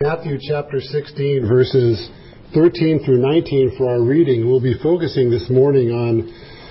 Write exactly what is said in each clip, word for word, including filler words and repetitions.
Matthew chapter sixteen, verses thirteen through nineteen for our reading. We'll be focusing this morning on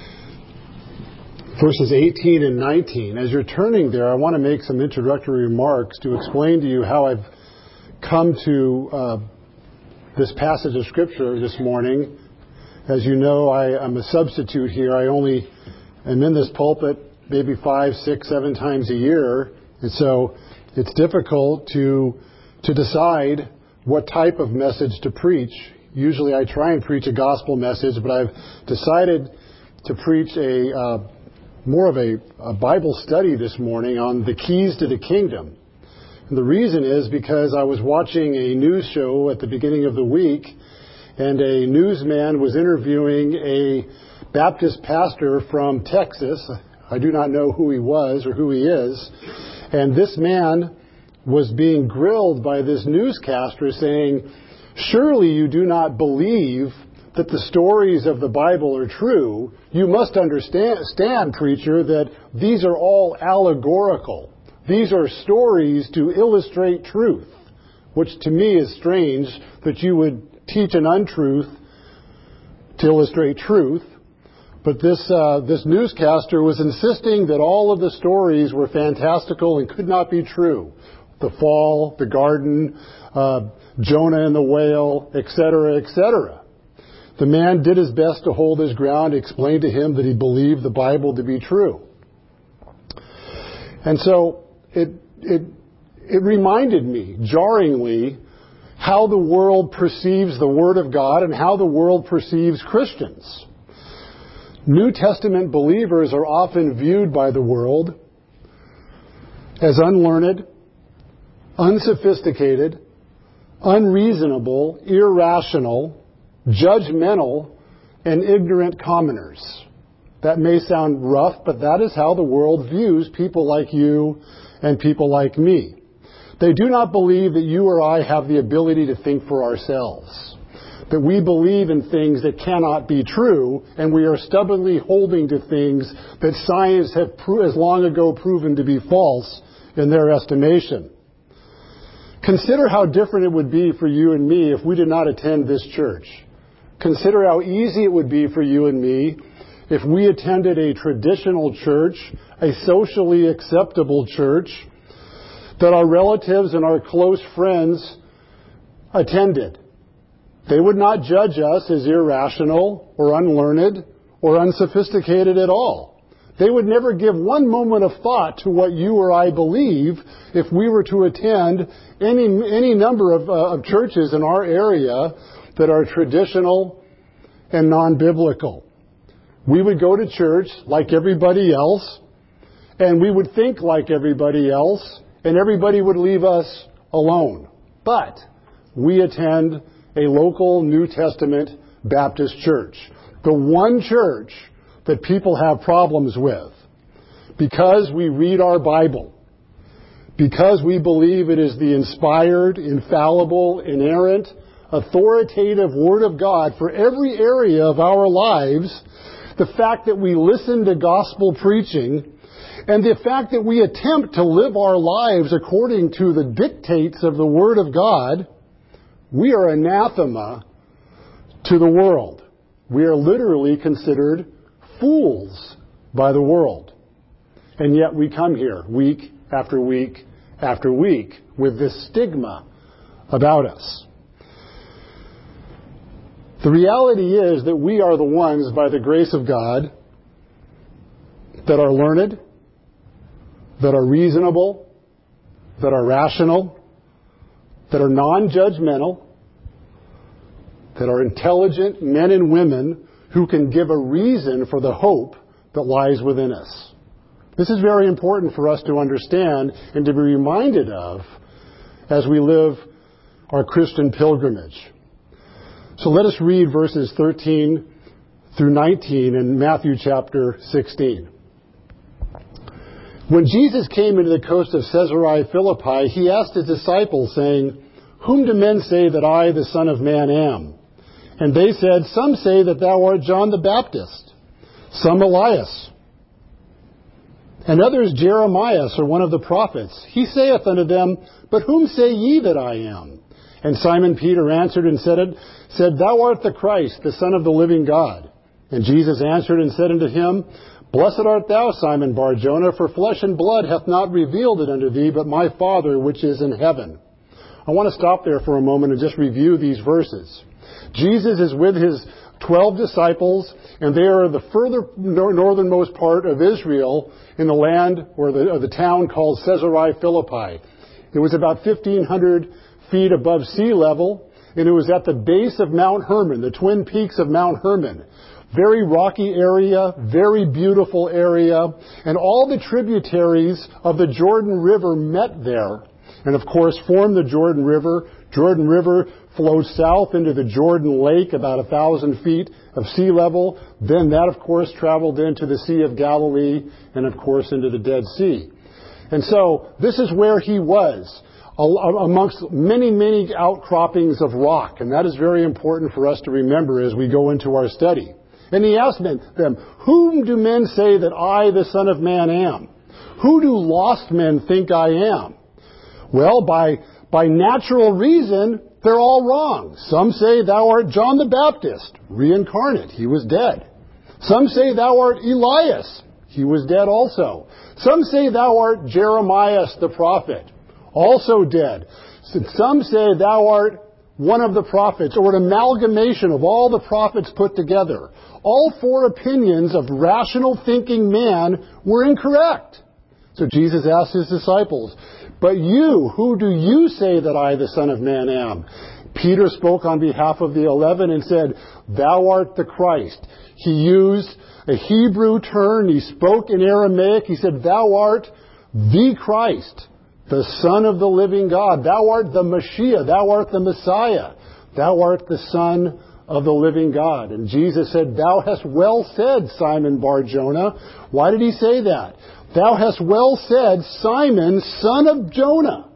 verses eighteen and nineteen. As you're turning there, I want to make some introductory remarks to explain to you how I've come to uh, this passage of Scripture this morning. As you know, I, I'm a substitute here. I only am in this pulpit maybe five, six, seven times a year. And so it's difficult to to decide what type of message to preach. Usually I try and preach a gospel message, but I've decided to preach a uh, more of a, a Bible study this morning on the keys to the kingdom. And the reason is because I was watching a news show at the beginning of the week, and a newsman was interviewing a Baptist pastor from Texas. I do not know who he was or who he is. And this man was being grilled by this newscaster saying, "Surely you do not believe that the stories of the Bible are true. You must understand, stand, preacher, that these are all allegorical. These are stories to illustrate truth," which to me is strange that you would teach an untruth to illustrate truth. But this uh, this newscaster was insisting that all of the stories were fantastical and could not be true. The fall, the garden, uh, Jonah and the whale, et cetera, et cetera. The man did his best to hold his ground, explained to him that he believed the Bible to be true. And so it it it reminded me, jarringly, how the world perceives the Word of God and how the world perceives Christians. New Testament believers are often viewed by the world as unlearned, unsophisticated, unreasonable, irrational, judgmental, and ignorant commoners. That may sound rough, but that is how the world views people like you and people like me. They do not believe that you or I have the ability to think for ourselves, that we believe in things that cannot be true, and we are stubbornly holding to things that science have pro- as long ago proven to be false in their estimation. Consider how different it would be for you and me if we did not attend this church. Consider how easy it would be for you and me if we attended a traditional church, a socially acceptable church that our relatives and our close friends attended. They would not judge us as irrational or unlearned or unsophisticated at all. They would never give one moment of thought to what you or I believe if we were to attend any any number of, uh, of churches in our area that are traditional and non-biblical. We would go to church like everybody else, and we would think like everybody else, and everybody would leave us alone. But we attend a local New Testament Baptist church, the one church that people have problems with, because we read our Bible, because we believe it is the inspired, infallible, inerrant, authoritative Word of God for every area of our lives. The fact that we listen to gospel preaching, and the fact that we attempt to live our lives according to the dictates of the Word of God, we are anathema to the world. We are literally considered fools by the world. And yet we come here week after week after week with this stigma about us. The reality is that we are the ones, by the grace of God, that are learned, that are reasonable, that are rational, that are non-judgmental, that are intelligent men and women who can give a reason for the hope that lies within us. This is very important for us to understand and to be reminded of as we live our Christian pilgrimage. So let us read verses thirteen through nineteen in Matthew chapter sixteen. When Jesus came into the coast of Caesarea Philippi, he asked his disciples, saying, "Whom do men say that I, the Son of Man, am?" And they said, "Some say that thou art John the Baptist, some Elias, and others Jeremias or one of the prophets." He saith unto them, "But whom say ye that I am?" And Simon Peter answered and said, it, said, Thou art the Christ, the Son of the living God. And Jesus answered and said unto him, Blessed art thou, Simon Bar-Jonah, for flesh and blood hath not revealed it unto thee, but my Father which is in heaven. I want to stop there for a moment and just review these verses. Jesus is with his twelve disciples, and they are the further northernmost part of Israel in the land or the, or the town called Caesarea Philippi. It was about fifteen hundred feet above sea level, and it was at the base of Mount Hermon, the twin peaks of Mount Hermon. Very rocky area, very beautiful area, and all the tributaries of the Jordan River met there, and of course formed the Jordan River. Jordan River flowed south into the Jordan Lake, about a thousand feet of sea level. Then that, of course, traveled into the Sea of Galilee, and of course into the Dead Sea. And so this is where he was, amongst many, many outcroppings of rock. And that is very important for us to remember as we go into our study. And he asked them, Whom do men say that I, the Son of Man, am? Who do lost men think I am? Well, by, by natural reason, they're all wrong. Some say thou art John the Baptist, reincarnate. He was dead. Some say thou art Elias. He was dead also. Some say thou art Jeremiah the prophet, also dead. Some say thou art one of the prophets, or an amalgamation of all the prophets put together. All four opinions of rational thinking man were incorrect. So Jesus asked his disciples, But you, who do you say that I, the Son of Man, am? Peter spoke on behalf of the eleven and said, Thou art the Christ. He used a Hebrew term. He spoke in Aramaic. He said, Thou art the Christ, the Son of the living God. Thou art the Mashiach. Thou art the Messiah. Thou art the Son of the living God. And Jesus said, Thou hast well said, Simon Bar-Jonah. Why did he say that? Thou hast well said, Simon, son of Jonah.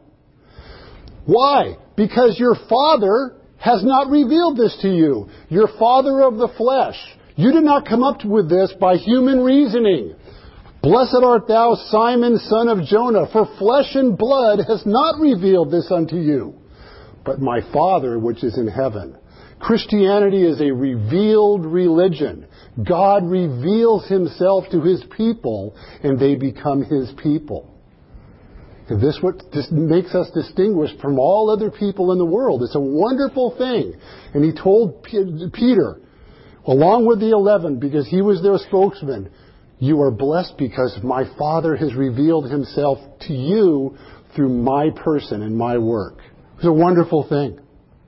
Why? Because your father has not revealed this to you. Your father of the flesh. You did not come up with this by human reasoning. Blessed art thou, Simon, son of Jonah, for flesh and blood has not revealed this unto you, but my Father which is in heaven. Christianity is a revealed religion. God reveals himself to his people, and they become his people. And this what this makes us distinguished from all other people in the world. It's a wonderful thing. And he told Peter, along with the eleven, because he was their spokesman, you are blessed because my Father has revealed himself to you through my person and my work. It's a wonderful thing.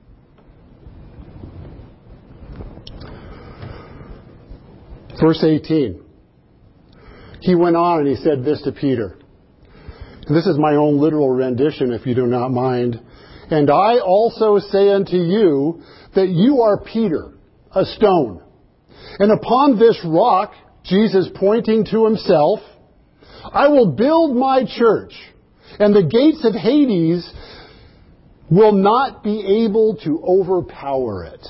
Verse eighteen. He went on and he said this to Peter. And this is my own literal rendition, if you do not mind. And I also say unto you that you are Peter, a stone. And upon this rock, Jesus pointing to himself, I will build my church, and the gates of Hades will not be able to overpower it.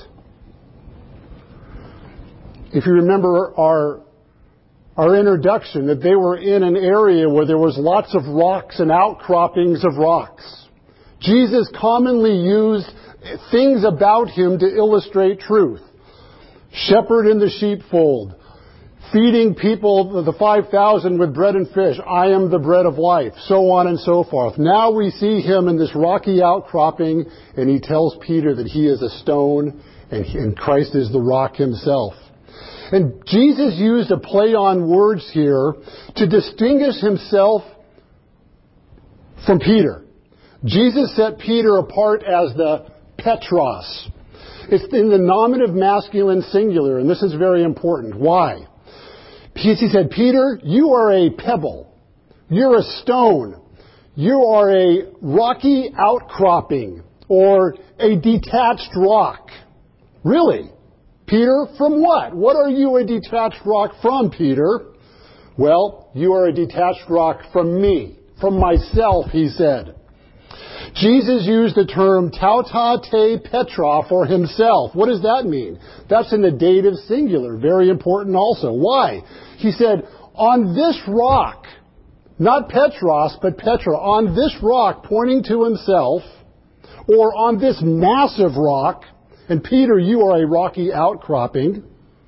If you remember our, our introduction, that they were in an area where there was lots of rocks and outcroppings of rocks. Jesus commonly used things about him to illustrate truth. Shepherd in the sheepfold. Feeding people, the five thousand with bread and fish. I am the bread of life. So on and so forth. Now we see him in this rocky outcropping, and he tells Peter that he is a stone, and, he, and Christ is the rock himself. And Jesus used a play on words here to distinguish himself from Peter. Jesus set Peter apart as the Petros. It's in the nominative masculine singular, and this is very important. Why? Because he said, Peter, you are a pebble. You're a stone. You are a rocky outcropping or a detached rock. Really? Peter, from what? What are you a detached rock from, Peter? Well, you are a detached rock from me, from myself, he said. Jesus used the term tauta te petra for himself. What does that mean? That's in the dative singular. Very important also. Why? He said, on this rock, not Petros, but Petra, on this rock, pointing to himself, or on this massive rock, and Peter, you are a rocky outcropping.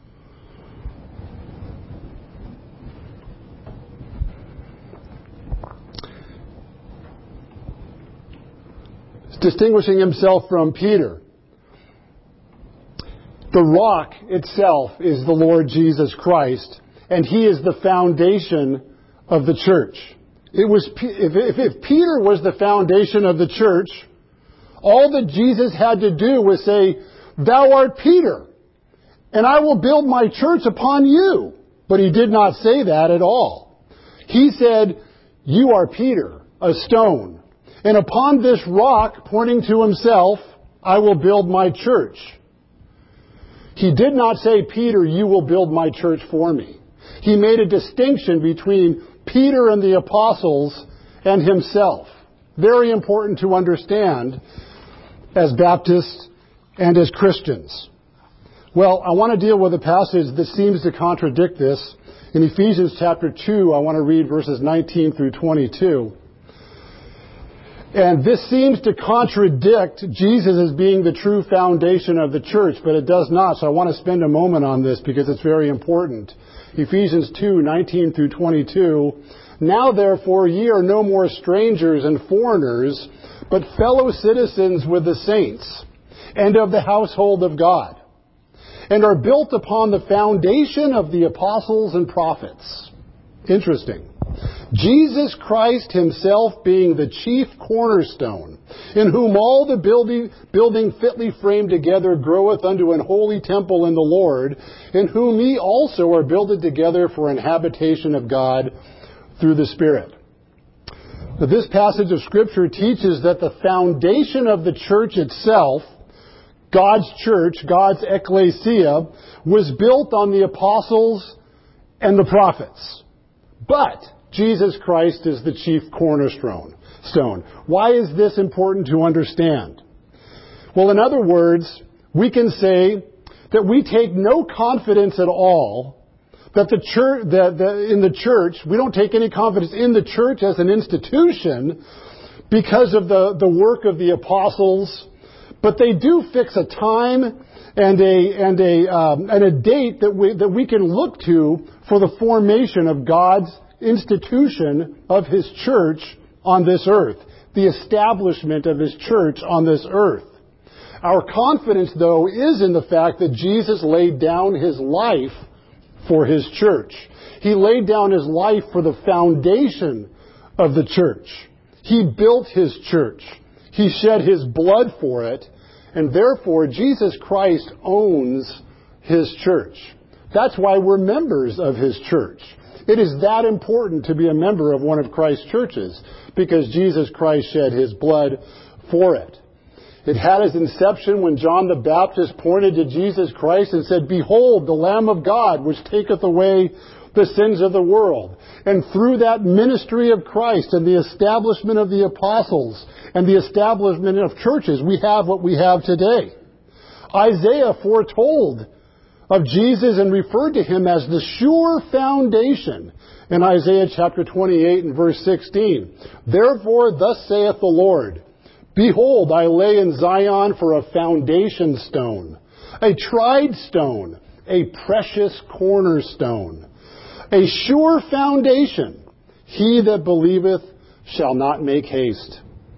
Distinguishing himself from Peter. The rock itself is the Lord Jesus Christ, and He is the foundation of the church. It was if, if, if Peter was the foundation of the church, all that Jesus had to do was say, "Thou art Peter, and I will build my church upon you." But He did not say that at all. He said, "You are Peter, a stone, and upon this rock," pointing to Himself, "I will build my church." He did not say, "Peter, you will build my church for me." He made a distinction between Peter and the apostles and Himself. Very important to understand as Baptists and as Christians. Well, I want to deal with a passage that seems to contradict this. In Ephesians chapter two, I want to read verses nineteen through twenty-two. And this seems to contradict Jesus as being the true foundation of the church, but it does not. So I want to spend a moment on this because it's very important. Ephesians two, nineteen through twenty-two. "Now therefore ye are no more strangers and foreigners, but fellow citizens with the saints, and of the household of God, and are built upon the foundation of the apostles and prophets." Interesting. "Jesus Christ Himself being the chief cornerstone, in whom all the building, building fitly framed together groweth unto an holy temple in the Lord, in whom ye also are builded together for an habitation of God through the Spirit." Now, this passage of Scripture teaches that the foundation of the church itself, God's church, God's ecclesia, was built on the apostles and the prophets. But Jesus Christ is the chief cornerstone. Stone. Why is this important to understand? Well, in other words, we can say that we take no confidence at all that the church, that the, in the church, we don't take any confidence in the church as an institution because of the, the work of the apostles, but they do fix a time and a and a um, and a date that we that we can look to for the formation of God's institution of His church on this earth, the establishment of His church on this earth. Our confidence, though, is in the fact that Jesus laid down His life for His church. He laid down His life for the foundation of the church. He built His church. He shed His blood for it, and therefore Jesus Christ owns His church. That's why we're members of His church. It is that important to be a member of one of Christ's churches, because Jesus Christ shed His blood for it. It had its inception when John the Baptist pointed to Jesus Christ and said, "Behold, the Lamb of God, which taketh away the sins of the world." And through that ministry of Christ and the establishment of the apostles and the establishment of churches, we have what we have today. Isaiah foretold of Jesus and referred to Him as the sure foundation in Isaiah chapter twenty-eight and verse sixteen. "Therefore thus saith the Lord, Behold, I lay in Zion for a foundation stone, a tried stone, a precious cornerstone, a sure foundation. He that believeth shall not make haste."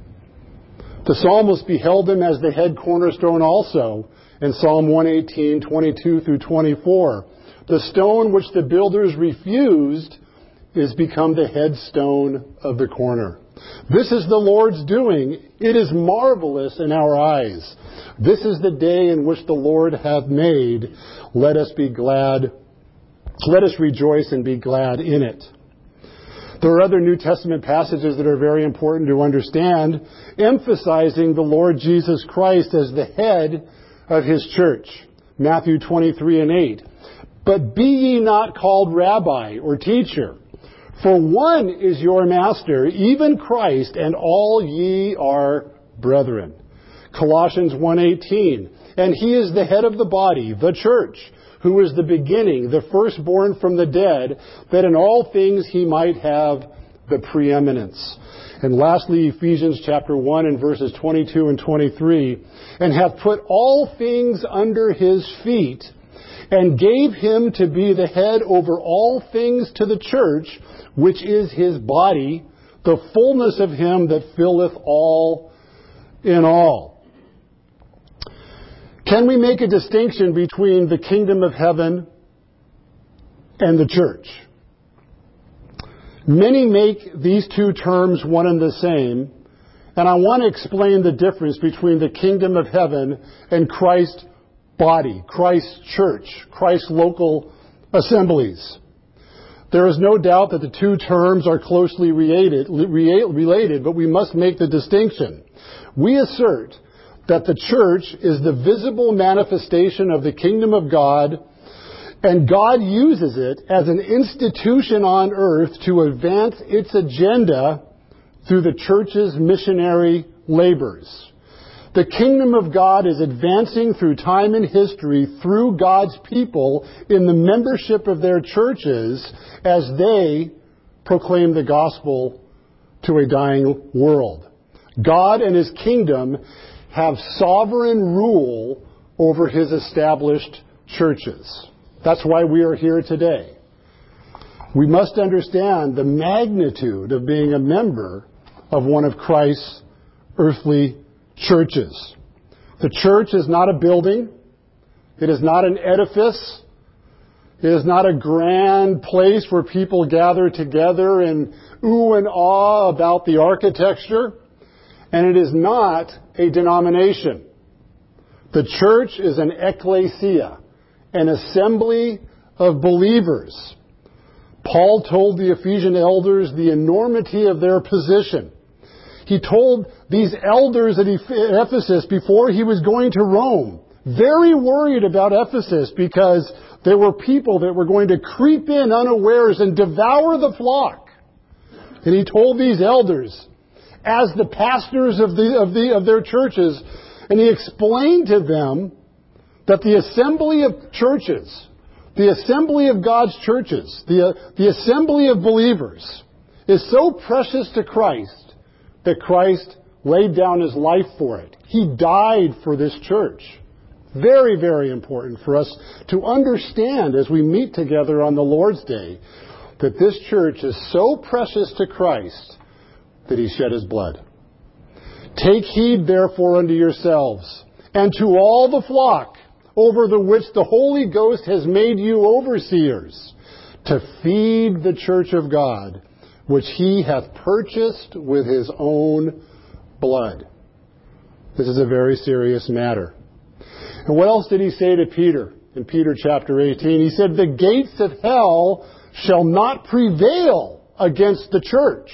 The psalmist beheld Him as the head cornerstone also in Psalm one eighteen, twenty-two through twenty-four. "The stone which the builders refused is become the headstone of the corner. This is the Lord's doing. It is marvelous in our eyes. This is the day in which the Lord hath made. Let us be glad. Let us rejoice and be glad in it." There are other New Testament passages that are very important to understand, emphasizing the Lord Jesus Christ as the head of His church. Matthew twenty-three and eight. "But be ye not called rabbi or teacher, for one is your master, even Christ, and all ye are brethren." Colossians one eighteen. "And He is the head of the body, the church, who is the beginning, the firstborn from the dead, that in all things He might have the preeminence. And lastly, Ephesians chapter one and verses twenty-two and twenty-three, and have put all things under his feet, and gave him to be the head over all things to the church, which is his body, the fullness of him that filleth all in all. Can we make a distinction between the kingdom of heaven and the church? Many make these two terms one and the same, and I want to explain the difference between the kingdom of heaven and Christ's body, Christ's church, Christ's local assemblies. There is no doubt that the two terms are closely related, related, but we must make the distinction. We assert that the church is the visible manifestation of the kingdom of God, and God uses it as an institution on earth to advance its agenda through the church's missionary labors. The kingdom of God is advancing through time and history through God's people in the membership of their churches as they proclaim the gospel to a dying world. God and his kingdom have sovereign rule over his established churches. That's why we are here today. We must understand the magnitude of being a member of one of Christ's earthly churches. The church is not a building. It is not an edifice. It is not a grand place where people gather together and ooh and ah about the architecture. And it is not a denomination. The church is an ecclesia, an assembly of believers. Paul told the Ephesian elders the enormity of their position. He told these elders at Ephesus before he was going to Rome, very worried about Ephesus because there were people that were going to creep in unawares and devour the flock. And he told these elders, as the pastors of the of the of their churches, and he explained to them that the assembly of churches, the assembly of God's churches, the, the assembly of believers is so precious to Christ that Christ laid down his life for it. He died for this church. Very, very important for us to understand as we meet together on the Lord's Day that this church is so precious to Christ that he shed his blood. Take heed, therefore, unto yourselves and to all the flock over the which the Holy Ghost has made you overseers, to feed the church of God, which he hath purchased with his own blood. This is a very serious matter. And what else did he say to Peter in Peter chapter eighteen? He said, the gates of hell shall not prevail against the church.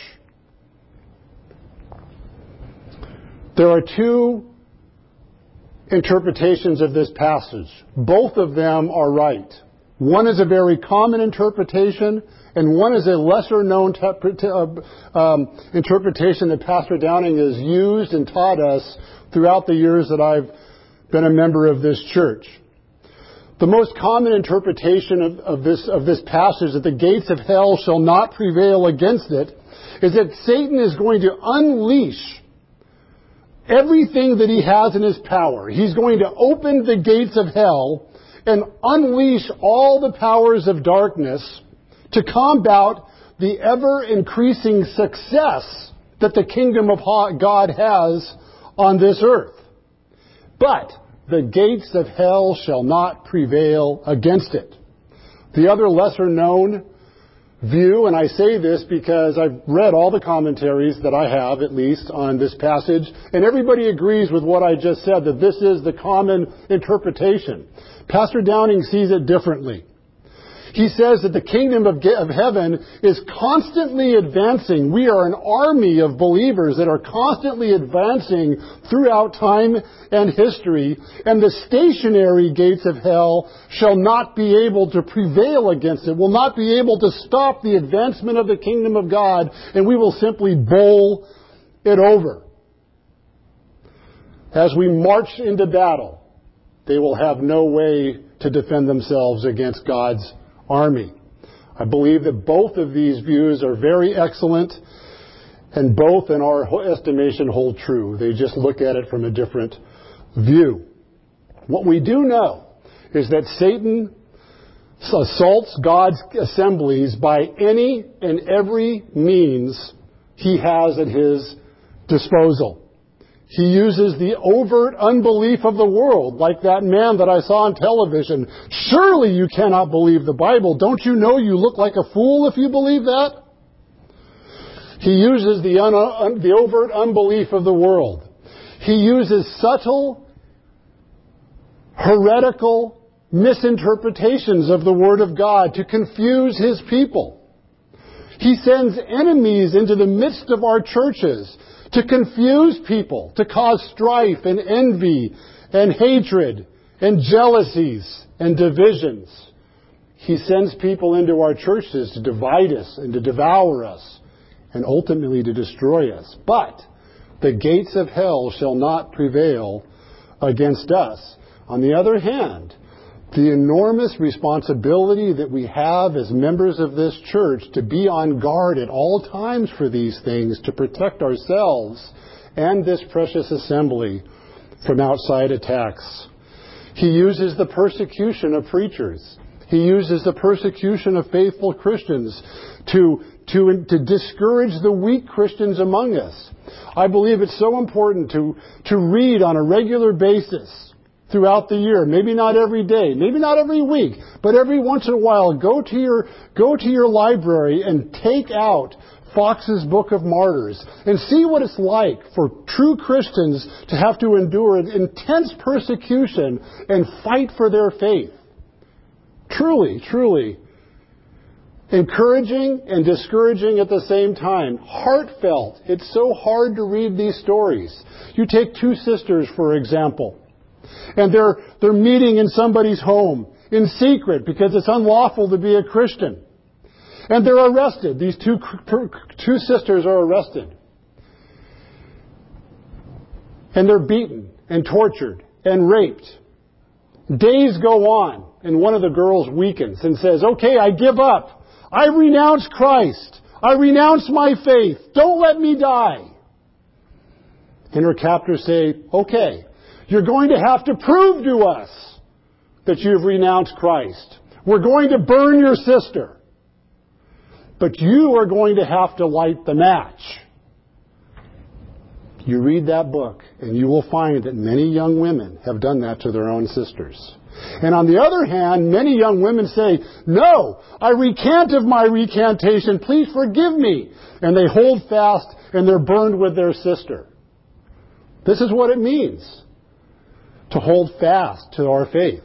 There are two interpretations of this passage. Both of them are right. One is a very common interpretation, and one is a lesser-known te- uh, um, interpretation that Pastor Downing has used and taught us throughout the years that I've been a member of this church. The most common interpretation of, of this of this passage, that the gates of hell shall not prevail against it, is that Satan is going to unleash everything that he has in his power. He's going to open the gates of hell and unleash all the powers of darkness to combat the ever-increasing success that the kingdom of God has on this earth. But the gates of hell shall not prevail against it. The other lesser-known view, and I say this because I've read all the commentaries that I have, at least, on this passage, and everybody agrees with what I just said, that this is the common interpretation. Pastor Downing sees it differently. He says that the kingdom of, of heaven is constantly advancing. We are an army of believers that are constantly advancing throughout time and history, and the stationary gates of hell shall not be able to prevail against it, will not be able to stop the advancement of the kingdom of God, and we will simply bowl it over. As we march into battle, they will have no way to defend themselves against God's army. I believe that both of these views are very excellent, and both, in our estimation, hold true. They just look at it from a different view. What we do know is that Satan assaults God's assemblies by any and every means he has at his disposal. He uses the overt unbelief of the world, like that man that I saw on television. Surely you cannot believe the Bible. Don't you know you look like a fool if you believe that? He uses the, un- un- the overt unbelief of the world. He uses subtle, heretical misinterpretations of the Word of God to confuse His people. He sends enemies into the midst of our churches to confuse people, to cause strife and envy and hatred and jealousies and divisions. He sends people into our churches to divide us and to devour us and ultimately to destroy us. But the gates of hell shall not prevail against us. On the other hand, the enormous responsibility that we have as members of this church to be on guard at all times for these things, to protect ourselves and this precious assembly from outside attacks. He uses the persecution of preachers. He uses the persecution of faithful Christians to, to, to discourage the weak Christians among us. I believe it's so important to, to read on a regular basis throughout the year. Maybe not every day, maybe not every week, but every once in a while, go to your, go to your library and take out Fox's Book of Martyrs and see what it's like for true Christians to have to endure intense persecution and fight for their faith. Truly, truly encouraging and discouraging at the same time. Heartfelt. It's so hard to read these stories. You take two sisters, for example, and they're, they're meeting in somebody's home in secret because it's unlawful to be a Christian. And they're arrested. These two, two sisters are arrested. And they're beaten and tortured and raped. Days go on, and one of the girls weakens and says, "Okay, I give up. I renounce Christ. I renounce my faith. Don't let me die." And her captors say, "Okay, you're going to have to prove to us that you've renounced Christ. We're going to burn your sister. But you are going to have to light the match." You read that book, and you will find that many young women have done that to their own sisters. And on the other hand, many young women say, "No, I recant of my recantation. Please forgive me." And they hold fast, and they're burned with their sister. This is what it means to hold fast to our faith.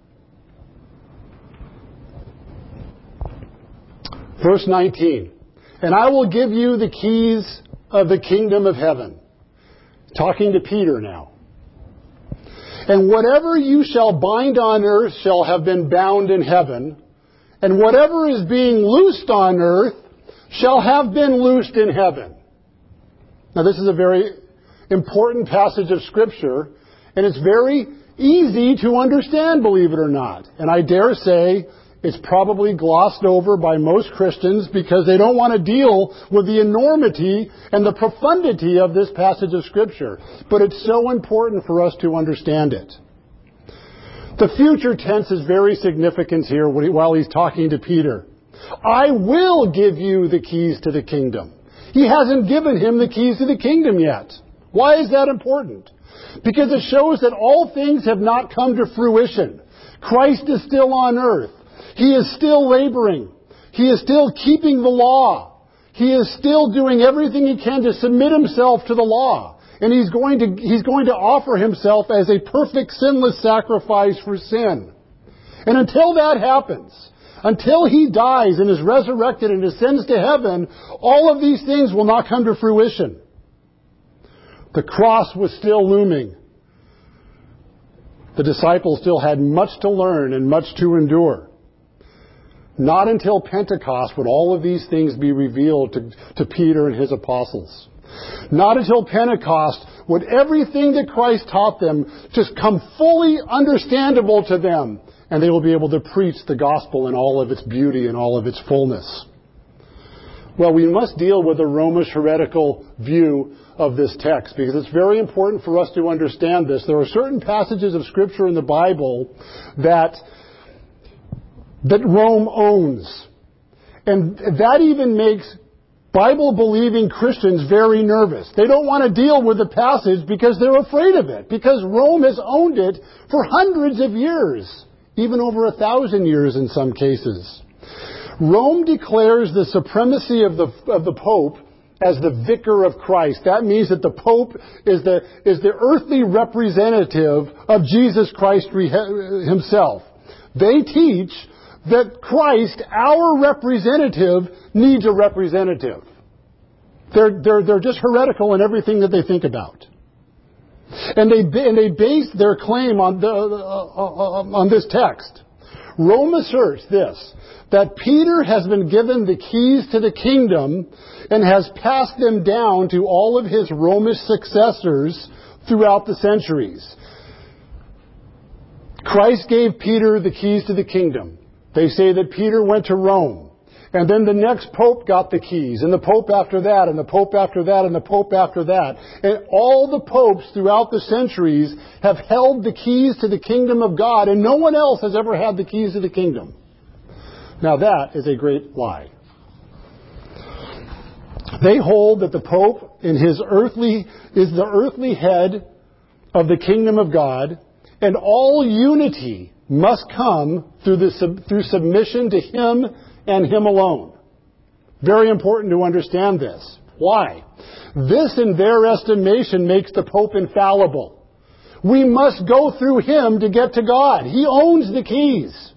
Verse nineteen, "And I will give you the keys of the kingdom of heaven." Talking to Peter now. "And whatever you shall bind on earth shall have been bound in heaven, and whatever is being loosed on earth shall have been loosed in heaven." Now this is a very important passage of Scripture, and it's very easy to understand, believe it or not. And I dare say it's probably glossed over by most Christians because they don't want to deal with the enormity and the profundity of this passage of Scripture. But it's so important for us to understand it. The future tense is very significant here while he's talking to Peter. "I will give you the keys to the kingdom." He hasn't given him the keys to the kingdom yet. Why is that important? Because it shows that all things have not come to fruition. Christ is still on earth. He is still laboring. He is still keeping the law. He is still doing everything he can to submit himself to the law. And he's going to, he's going to offer himself as a perfect sinless sacrifice for sin. And until that happens, until he dies and is resurrected and ascends to heaven, all of these things will not come to fruition. The cross was still looming. The disciples still had much to learn and much to endure. Not until Pentecost would all of these things be revealed to, to Peter and his apostles. Not until Pentecost would everything that Christ taught them just come fully understandable to them, and they will be able to preach the gospel in all of its beauty and all of its fullness. Well, we must deal with the Romish heretical view of this text, because it's very important for us to understand this. There are certain passages of Scripture in the Bible that, that Rome owns. And that even makes Bible-believing Christians very nervous. They don't want to deal with the passage because they're afraid of it, because Rome has owned it for hundreds of years, even over a thousand years in some cases. Rome declares the supremacy of the, of the Pope as the vicar of Christ. That means that the Pope is the, is the earthly representative of Jesus Christ himself. They teach that Christ, our representative, needs a representative. They're, they're, they're just heretical in everything that they think about. And they, and they base their claim on, the, uh, on this text. Rome asserts this, that Peter has been given the keys to the kingdom and has passed them down to all of his Romish successors throughout the centuries. Christ gave Peter the keys to the kingdom. They say that Peter went to Rome. And then the next pope got the keys, and the pope after that, and the pope after that, and the pope after that. And all the popes throughout the centuries have held the keys to the kingdom of God, and no one else has ever had the keys to the kingdom. Now that is a great lie. They hold that the pope in his earthly is the earthly head of the kingdom of God, and all unity must come through the through submission to him and him alone. Very important to understand this. Why? This, in their estimation, makes the Pope infallible. We must go through him to get to God. He owns the keys.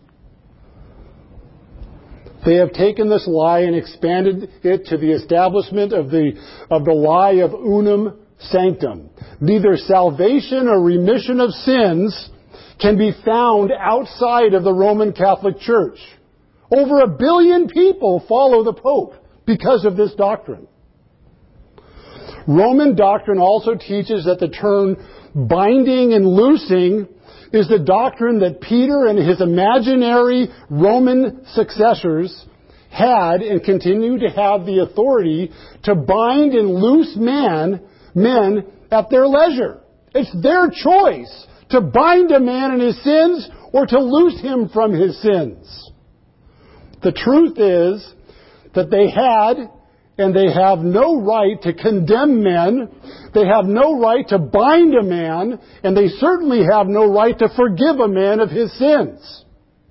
They have taken this lie and expanded it to the establishment of the, of the lie of unum sanctum. Neither salvation or remission of sins can be found outside of the Roman Catholic Church. Over a billion people follow the Pope because of this doctrine. Roman doctrine also teaches that the term binding and loosing is the doctrine that Peter and his imaginary Roman successors had and continue to have the authority to bind and loose man, men at their leisure. It's their choice to bind a man in his sins or to loose him from his sins. The truth is that they had and they have no right to condemn men. They have no right to bind a man, and they certainly have no right to forgive a man of his sins.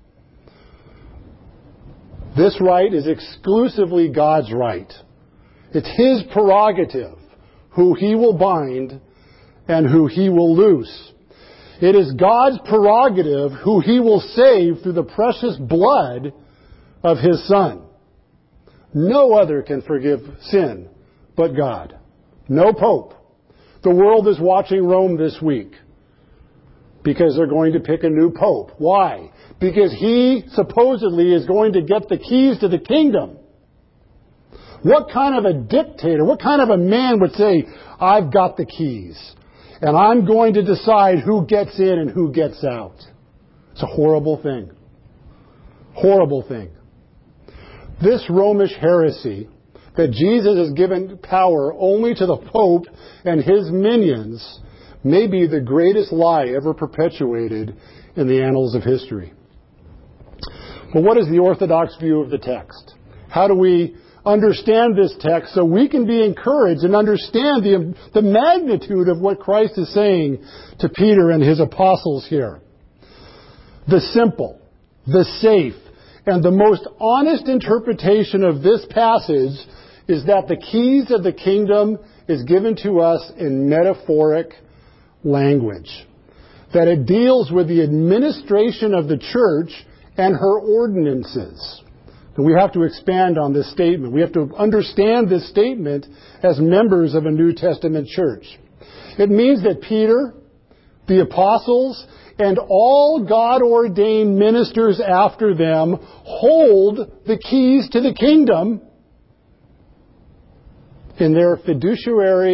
This right is exclusively God's right. It's his prerogative who he will bind and who he will loose. It is God's prerogative who he will save through the precious blood of his Son. No other can forgive sin but God. No pope. The world is watching Rome this week because they're going to pick a new pope. Why? Because he supposedly is going to get the keys to the kingdom. What kind of a dictator, what kind of a man would say, I've got the keys and I'm going to decide who gets in and who gets out? It's a horrible thing. Horrible thing. This Romish heresy that Jesus has given power only to the Pope and his minions may be the greatest lie ever perpetuated in the annals of history. But what is the Orthodox view of the text? How do we understand this text so we can be encouraged and understand the, the magnitude of what Christ is saying to Peter and his apostles here? The simple, the safe, and the most honest interpretation of this passage is that the keys of the kingdom is given to us in metaphoric language. That it deals with the administration of the church and her ordinances. And we have to expand on this statement. We have to understand this statement as members of a New Testament church. It means that Peter, the apostles, and all God-ordained ministers after them hold the keys to the kingdom in their fiduciary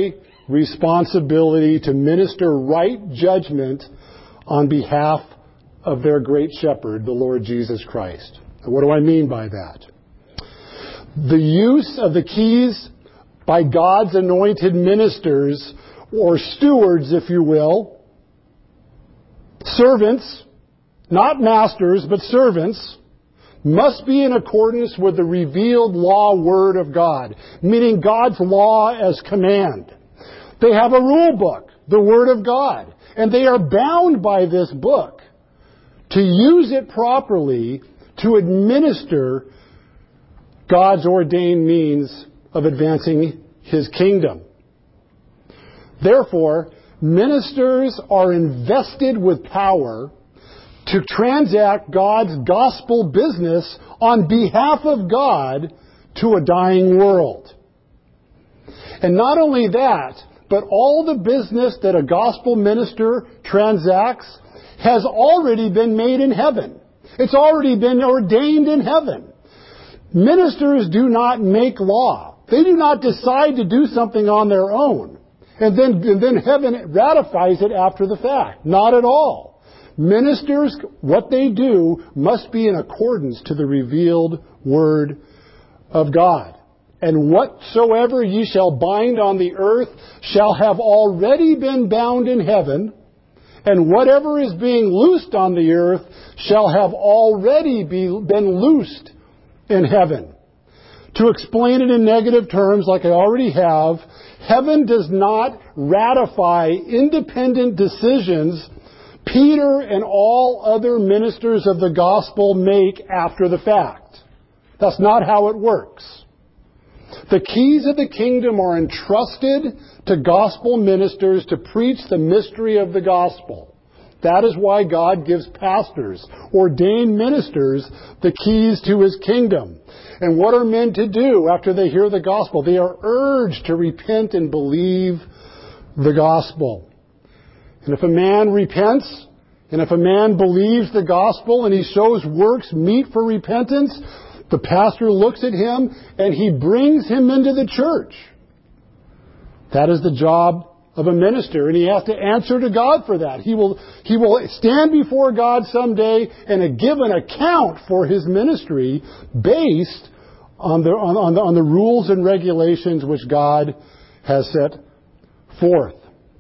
responsibility to minister right judgment on behalf of their great shepherd, the Lord Jesus Christ. What do I mean by that? The use of the keys by God's anointed ministers, or stewards, if you will, servants, not masters, but servants, must be in accordance with the revealed law word of God, meaning God's law as command. They have a rule book, the Word of God, and they are bound by this book to use it properly to administer God's ordained means of advancing His kingdom. Therefore, ministers are invested with power to transact God's gospel business on behalf of God to a dying world. And not only that, but all the business that a gospel minister transacts has already been made in heaven. It's already been ordained in heaven. Ministers do not make law. They do not decide to do something on their own. And then, and then heaven ratifies it after the fact. Not at all. Ministers, what they do must be in accordance to the revealed Word of God. And whatsoever ye shall bind on the earth shall have already been bound in heaven, and whatever is being loosed on the earth shall have already be, been loosed in heaven. To explain it in negative terms, like I already have, heaven does not ratify independent decisions Peter and all other ministers of the gospel make after the fact. That's not how it works. The keys of the kingdom are entrusted to gospel ministers to preach the mystery of the gospel. That is why God gives pastors, ordained ministers, the keys to His kingdom. And what are men to do after they hear the gospel? They are urged to repent and believe the gospel. And if a man repents, and if a man believes the gospel and he shows works meet for repentance, the pastor looks at him and he brings him into the church. That is the job of a minister, and he has to answer to God for that. He will, he will stand before God someday and give an account for his ministry based on the, on, on the, on the rules and regulations which God has set forth.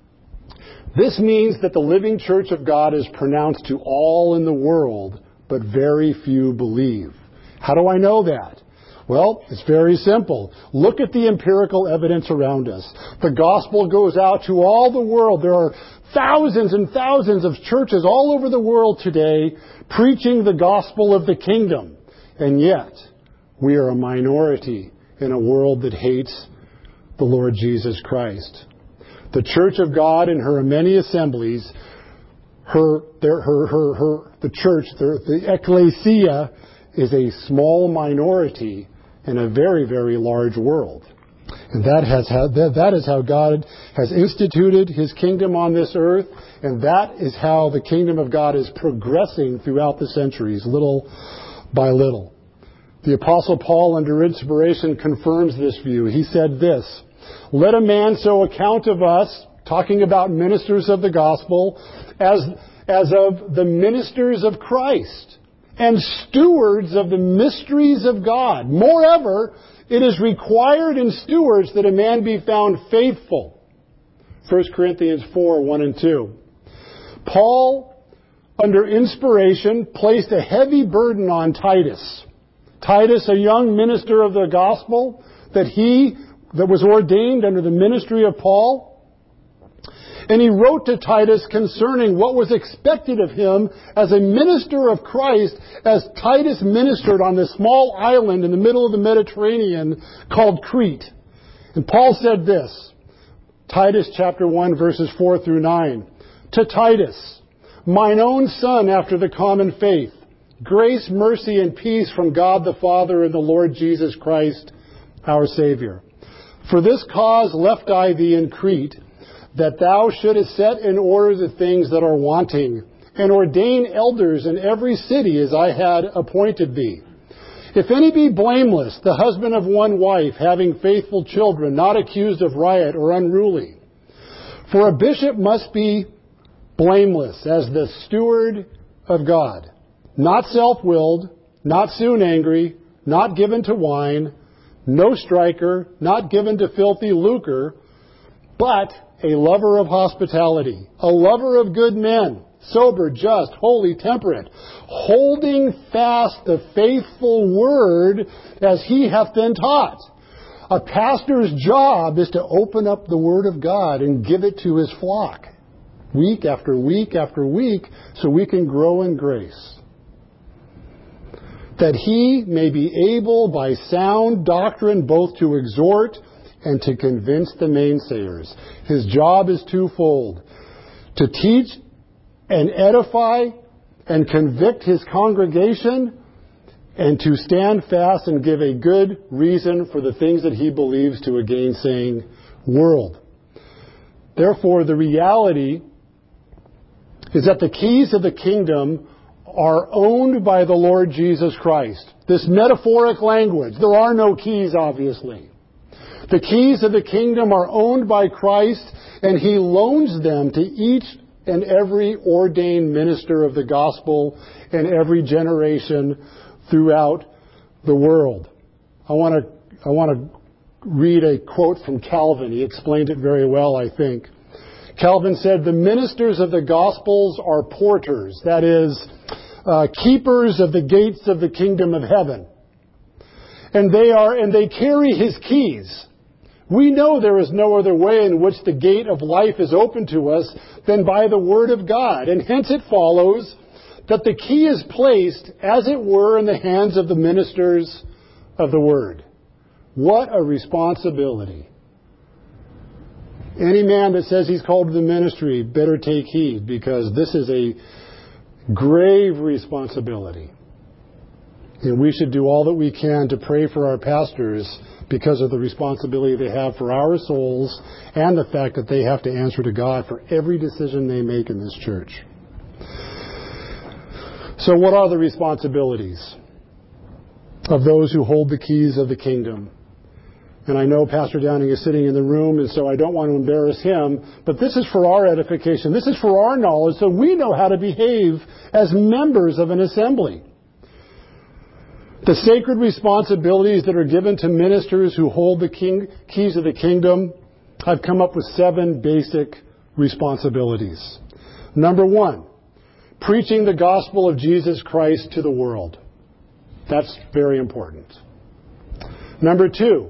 This means that the living church of God is pronounced to all in the world, but very few believe. How do I know that? Well, it's very simple. Look at the empirical evidence around us. The gospel goes out to all the world. There are thousands and thousands of churches all over the world today preaching the gospel of the kingdom. And yet, we are a minority in a world that hates the Lord Jesus Christ. The Church of God in her many assemblies, her, their, her, her, her, the church, the, the ecclesia, is a small minority in a very, very large world. And that, has how, that, that is how God has instituted His kingdom on this earth, and that is how the kingdom of God is progressing throughout the centuries, little by little. The Apostle Paul, under inspiration, confirms this view. He said this, "Let a man so account of us," talking about ministers of the gospel, as, as of the ministers of Christ, and stewards of the mysteries of God. Moreover, it is required in stewards that a man be found faithful. First Corinthians four, one and two. Paul, under inspiration, placed a heavy burden on Titus. Titus, a young minister of the gospel, that he, that was ordained under the ministry of Paul. And he wrote to Titus concerning what was expected of him as a minister of Christ, as Titus ministered on this small island in the middle of the Mediterranean called Crete. And Paul said this, Titus chapter one, verses four through nine. "To Titus, mine own son after the common faith, grace, mercy, and peace from God the Father and the Lord Jesus Christ, our Savior. For this cause left I thee in Crete, that thou shouldest set in order the things that are wanting, and ordain elders in every city as I had appointed thee. If any be blameless, the husband of one wife, having faithful children, not accused of riot or unruly. For a bishop must be blameless as the steward of God, not self-willed, not soon angry, not given to wine, no striker, not given to filthy lucre, but a lover of hospitality, a lover of good men, sober, just, holy, temperate, holding fast the faithful word as he hath been taught. A pastor's job is to open up the Word of God and give it to his flock, week after week after week, so we can grow in grace. That he may be able by sound doctrine both to exhort and to convince the mainsayers. His job is twofold: to teach and edify and convict his congregation, and to stand fast and give a good reason for the things that he believes to a gainsaying world. Therefore, the reality is that the keys of the kingdom are owned by the Lord Jesus Christ. This metaphoric language. There are no keys, obviously. The keys of the kingdom are owned by Christ, and he loans them to each and every ordained minister of the gospel in every generation throughout the world. I want to I want to read a quote from Calvin. He explained it very well, I think. Calvin said, "The ministers of the Gospels are porters, that is, uh, keepers of the gates of the kingdom of heaven. And they are, and they carry his keys. We know there is no other way in which the gate of life is open to us than by the word of God. And hence it follows that the key is placed, as it were, in the hands of the ministers of the word." What a responsibility. Any man that says he's called to the ministry better take heed, because this is a grave responsibility. And we should do all that we can to pray for our pastors because of the responsibility they have for our souls and the fact that they have to answer to God for every decision they make in this church. So what are the responsibilities of those who hold the keys of the kingdom? And I know Pastor Downing is sitting in the room, and so I don't want to embarrass him, but this is for our edification. This is for our knowledge, so we know how to behave as members of an assembly. The sacred responsibilities that are given to ministers who hold the king, keys of the kingdom, I've come up with seven basic responsibilities. Number one, preaching the gospel of Jesus Christ to the world. That's very important. Number two,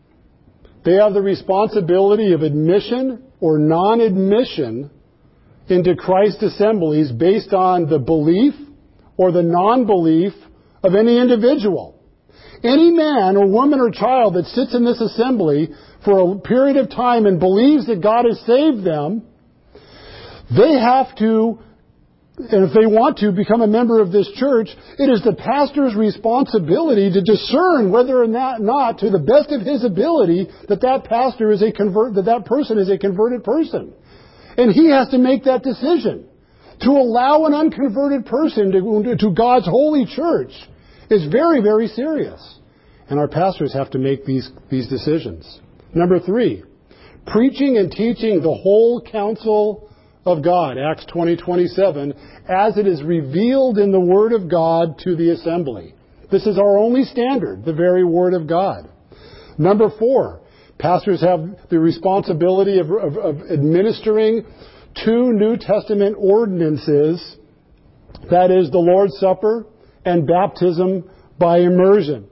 they have the responsibility of admission or non-admission into Christ's assemblies based on the belief or the non-belief of any individual. Any man or woman or child that sits in this assembly for a period of time and believes that God has saved them, they have to, and if they want to become a member of this church, it is the pastor's responsibility to discern whether or not, not to the best of his ability, that that pastor is a convert, that that person is a converted person. And he has to make that decision. To allow an unconverted person to, to God's holy church is very, very serious. And our pastors have to make these, these decisions. Number three, preaching and teaching the whole counsel of God, Acts twenty twenty-seven, as it is revealed in the Word of God to the assembly. This is our only standard, the very Word of God. Number four, pastors have the responsibility of, of, of administering two New Testament ordinances, that is, the Lord's Supper and baptism by immersion.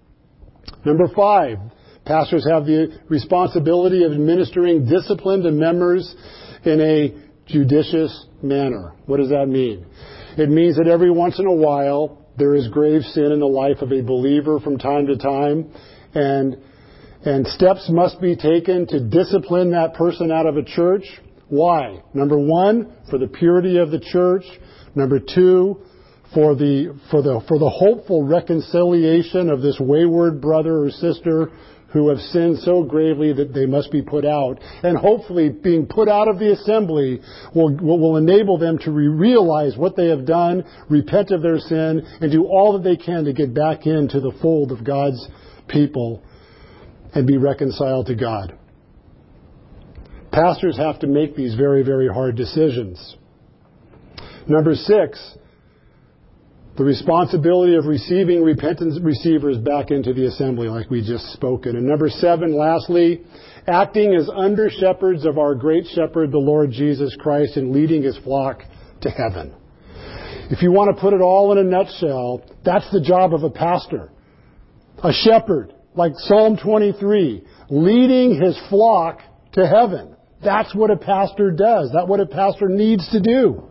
Number five, pastors have the responsibility of administering discipline to members in a judicious manner. What does that mean? It means that every once in a while there is grave sin in the life of a believer from time to time, and and steps must be taken to discipline that person out of a church. Why? Number one, for the purity of the church. Number two, for the for the for the hopeful reconciliation of this wayward brother or sister who have sinned so gravely that they must be put out. And hopefully being put out of the assembly will, will, will enable them to re- realize what they have done, repent of their sin, and do all that they can to get back into the fold of God's people and be reconciled to God. Pastors have to make these very, very hard decisions. Number six, the responsibility of receiving repentant receivers back into the assembly, like we just spoken. And number seven, lastly, acting as under-shepherds of our great shepherd, the Lord Jesus Christ, and leading his flock to heaven. If you want to put it all in a nutshell, that's the job of a pastor. A shepherd, like Psalm twenty-three, leading his flock to heaven. That's what a pastor does. That's what a pastor needs to do.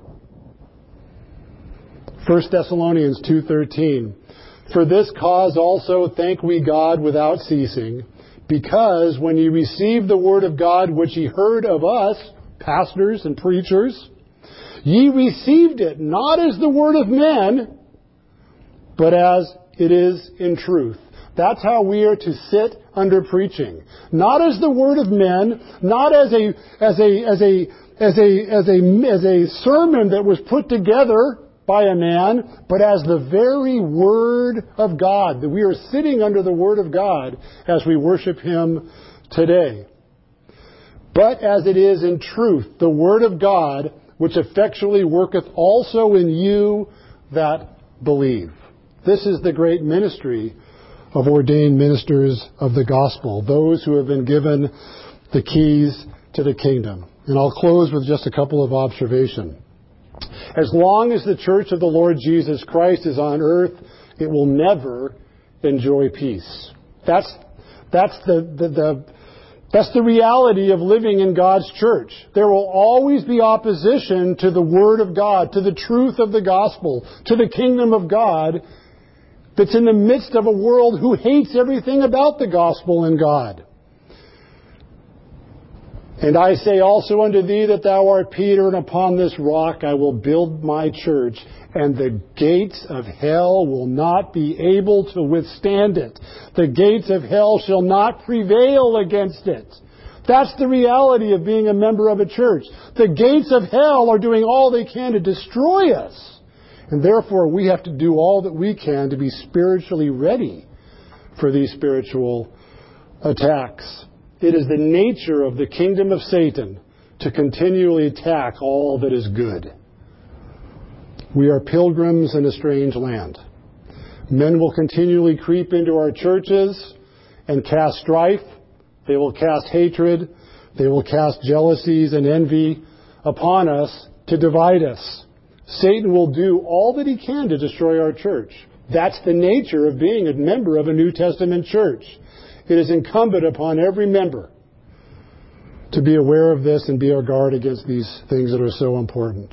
First Thessalonians two thirteen. For this cause also thank we God without ceasing, because when ye received the word of God which ye heard of us, pastors and preachers, ye received it not as the word of men, but as it is in truth. That's how we are to sit under preaching. Not as the word of men, not as a as a as a as a as a as a sermon that was put together by a man, but as the very Word of God. That we are sitting under the Word of God as we worship Him today. But as it is in truth, the Word of God, which effectually worketh also in you that believe. This is the great ministry of ordained ministers of the gospel, those who have been given the keys to the kingdom. And I'll close with just a couple of observations. As long as the church of the Lord Jesus Christ is on earth, it will never enjoy peace. That's, that's the, the, the, that's the reality of living in God's church. There will always be opposition to the Word of God, to the truth of the gospel, to the kingdom of God that's in the midst of a world who hates everything about the gospel and God. And I say also unto thee that thou art Peter, and upon this rock I will build my church, and the gates of hell will not be able to withstand it. The gates of hell shall not prevail against it. That's the reality of being a member of a church. The gates of hell are doing all they can to destroy us. And therefore we have to do all that we can to be spiritually ready for these spiritual attacks. It is the nature of the kingdom of Satan to continually attack all that is good. We are pilgrims in a strange land. Men will continually creep into our churches and cast strife. They will cast hatred. They will cast jealousies and envy upon us to divide us. Satan will do all that he can to destroy our church. That's the nature of being a member of a New Testament church. It is incumbent upon every member to be aware of this and be on guard against these things that are so important.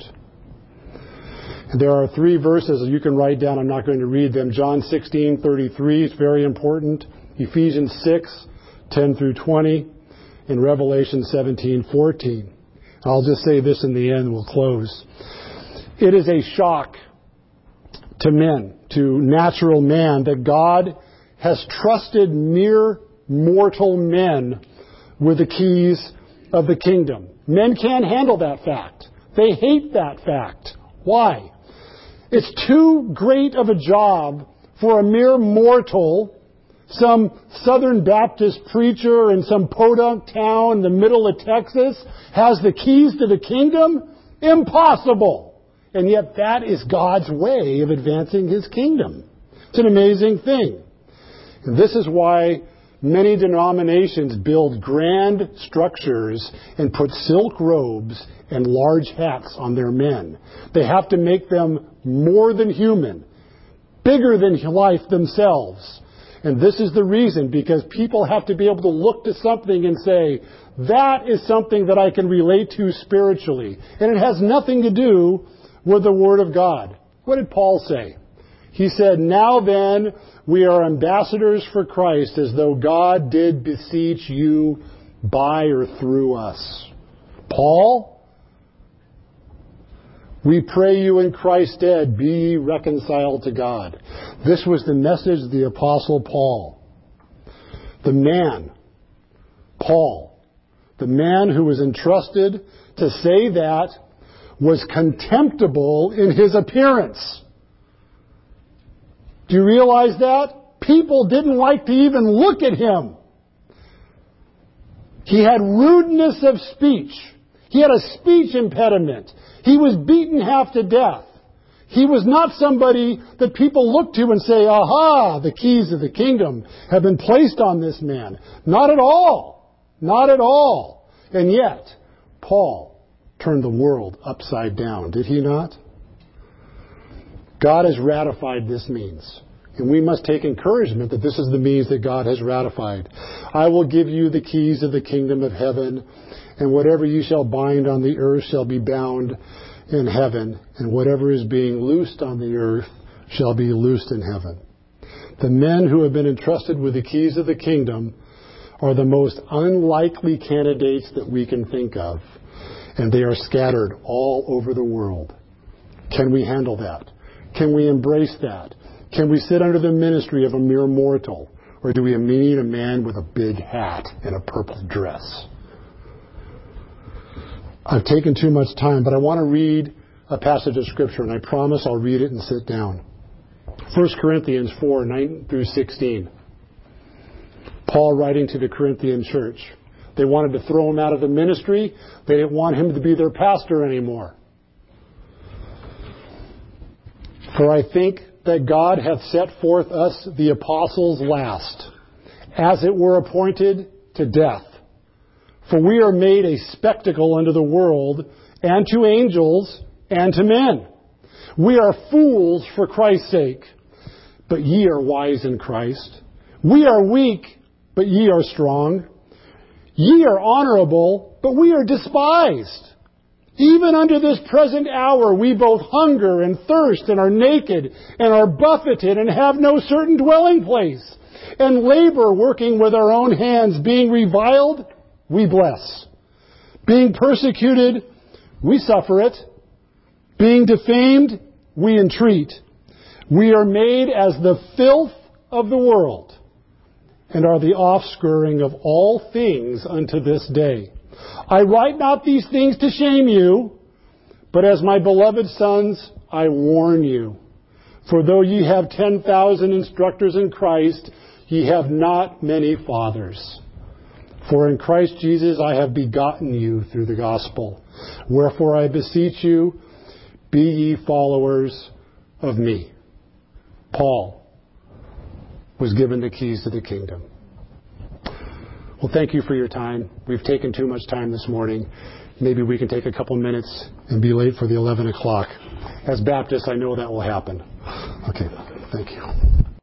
And there are three verses you can write down. I'm not going to read them. John sixteen thirty-three is very important. Ephesians six ten through twenty. And Revelation seventeen fourteen. I'll just say this in the end. We'll close. It is a shock to men, to natural man, that God has trusted mere mortal men with the keys of the kingdom. Men can't handle that fact. They hate that fact. Why? It's too great of a job for a mere mortal, some Southern Baptist preacher in some podunk town in the middle of Texas has the keys to the kingdom? Impossible. And yet that is God's way of advancing His kingdom. It's an amazing thing. And this is why many denominations build grand structures and put silk robes and large hats on their men. They have to make them more than human, bigger than life themselves. And this is the reason, because people have to be able to look to something and say, that is something that I can relate to spiritually. And it has nothing to do with the Word of God. What did Paul say? He said, now then, we are ambassadors for Christ, as though God did beseech you by or through us. Paul, we pray you in Christ's stead, be ye reconciled to God. This was the message of the Apostle Paul. The man, Paul, the man who was entrusted to say that, was contemptible in his appearance. Do you realize that? People didn't like to even look at him. He had rudeness of speech. He had a speech impediment. He was beaten half to death. He was not somebody that people look to and say, aha, the keys of the kingdom have been placed on this man. Not at all. Not at all. And yet, Paul turned the world upside down, did he not? God has ratified this means. And we must take encouragement that this is the means that God has ratified. I will give you the keys of the kingdom of heaven, and whatever you shall bind on the earth shall be bound in heaven, and whatever is being loosed on the earth shall be loosed in heaven. The men who have been entrusted with the keys of the kingdom are the most unlikely candidates that we can think of, and they are scattered all over the world. Can we handle that? Can we embrace that? Can we sit under the ministry of a mere mortal? Or do we need a man with a big hat and a purple dress? I've taken too much time, but I want to read a passage of Scripture, and I promise I'll read it and sit down. First Corinthians four, nine through sixteen. Paul writing to the Corinthian church. They wanted to throw him out of the ministry. They didn't want him to be their pastor anymore. For I think that God hath set forth us, the apostles, last, as it were appointed to death. For we are made a spectacle unto the world, and to angels, and to men. We are fools for Christ's sake, but ye are wise in Christ. We are weak, but ye are strong. Ye are honorable, but we are despised. Even unto this present hour we both hunger and thirst and are naked and are buffeted and have no certain dwelling place, and labor working with our own hands, being reviled, we bless. Being persecuted, we suffer it. Being defamed, we entreat. We are made as the filth of the world, and are the offscouring of all things unto this day. I write not these things to shame you, but as my beloved sons, I warn you. For though ye have ten thousand instructors in Christ, ye have not many fathers. For in Christ Jesus I have begotten you through the gospel. Wherefore I beseech you, be ye followers of me. Paul was given the keys to the kingdom. Well, thank you for your time. We've taken too much time this morning. Maybe we can take a couple minutes and be late for the eleven o'clock. As Baptists, I know that will happen. Okay, thank you.